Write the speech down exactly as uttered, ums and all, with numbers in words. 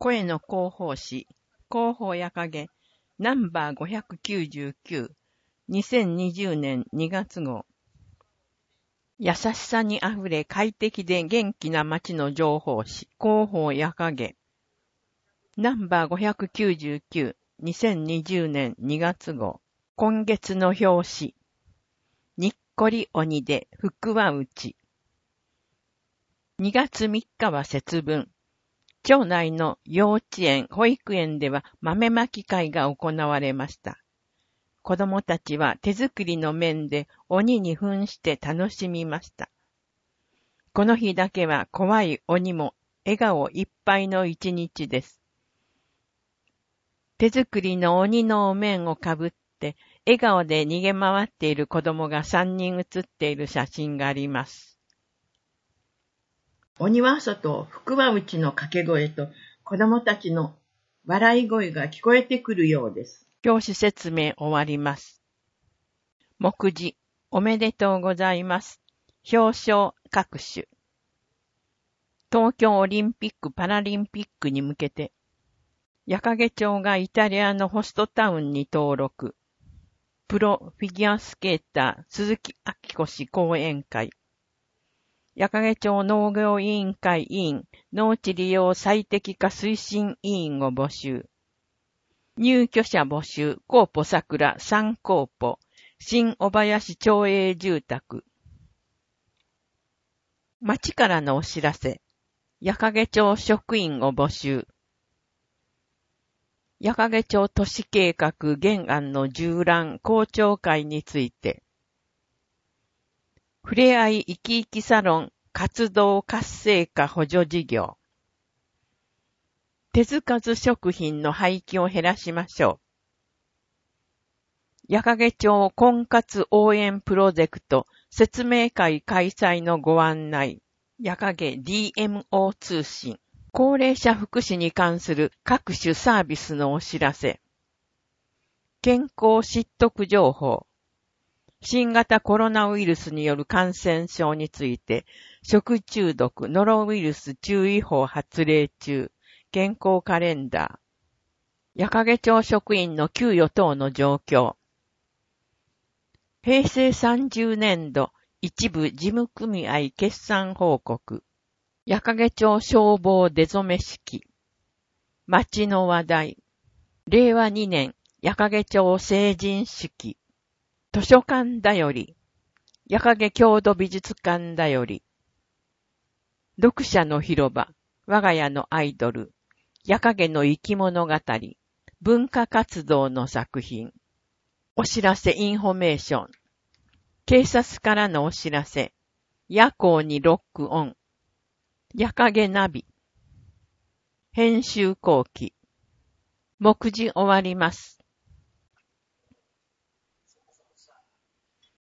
声の広報誌、広報やかげ、ナンバーごひゃくきゅうじゅうきゅう、にせんにじゅうねんにがつごう。優しさにあふれ快適で元気な街の情報誌、広報やかげ。ナンバーごひゃくきゅうじゅうきゅう、にせんにじゅうねんにがつごう。今月の表紙。にっこり鬼で福は内。にがつみっかは節分。町内の幼稚園、保育園では豆まき会が行われました。子供たちは手作りの麺で鬼に扮して楽しみました。この日だけは怖い鬼も笑顔いっぱいの一日です。手作りの鬼のお面をかぶって笑顔で逃げ回っている子供がさんにん写っている写真があります。鬼は外、福は内の掛け声と子供たちの笑い声が聞こえてくるようです。表紙説明終わります。目次、おめでとうございます。表彰各種。東京オリンピック・パラリンピックに向けて、矢掛町がイタリアのホストタウンに登録。プロフィギュアスケーター鈴木明子氏講演会。矢掛町農業委員会委員、農地利用最適化推進委員を募集。入居者募集、コーポ桜さんコーポ、新小林町営住宅。町からのお知らせ。矢掛町職員を募集。矢掛町都市計画原案の縦覧公聴会について。ふれあい生き生きサロン活動活性化補助事業。手つかず食品の廃棄を減らしましょう。矢掛町婚活応援プロジェクト説明会開催のご案内。矢掛 ディーエムオー 通信。高齢者福祉に関する各種サービスのお知らせ。健康知得情報。新型コロナウイルスによる感染症について、食中毒、ノロウイルス注意報発令中、健康カレンダー。矢掛町職員の給与等の状況。平成さんじゅうねんど、一部事務組合決算報告。矢掛町消防出初め式。町の話題。れいわにねん、矢掛町成人式。図書館だより。矢掛郷土美術館だより。読者の広場。我が家のアイドル。矢掛の生き物語。文化活動の作品。お知らせインフォメーション。警察からのお知らせ。夜行にロックオン。矢掛ナビ。編集後期。目次終わります。